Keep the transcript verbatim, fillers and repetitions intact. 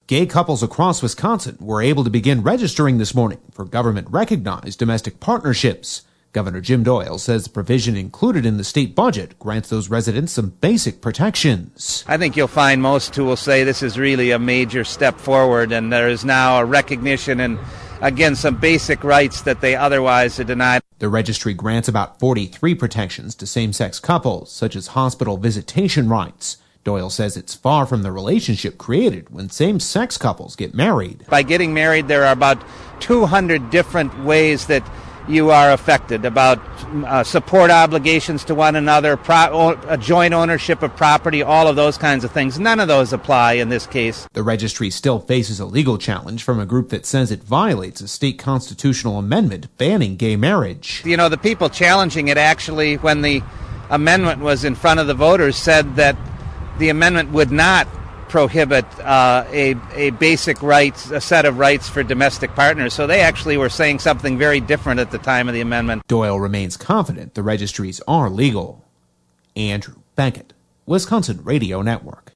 Gay couples across Wisconsin were able to begin registering this morning for government-recognized domestic partnerships. Governor Jim Doyle says the provision included in the state budget grants those residents some basic protections. I think you'll find most who will say this is really a major step forward, and there is now a recognition and, again, some basic rights that they otherwise are denied. The registry grants about forty-three protections to same-sex couples, such as hospital visitation rights. Doyle says it's far from the relationship created when same-sex couples get married. By getting married, there are about two hundred different ways that you are affected, about uh, support obligations to one another, pro- a joint ownership of property, all of those kinds of things. None of those apply in this case. The registry still faces a legal challenge from a group that says it violates a state constitutional amendment banning gay marriage. You know, the people challenging it actually, when the amendment was in front of the voters, said that the amendment would not prohibit uh, a, a basic rights, a set of rights for domestic partners. So they actually were saying something very different at the time of the amendment. Doyle remains confident the registries are legal. Andrew Beckett, Wisconsin Radio Network.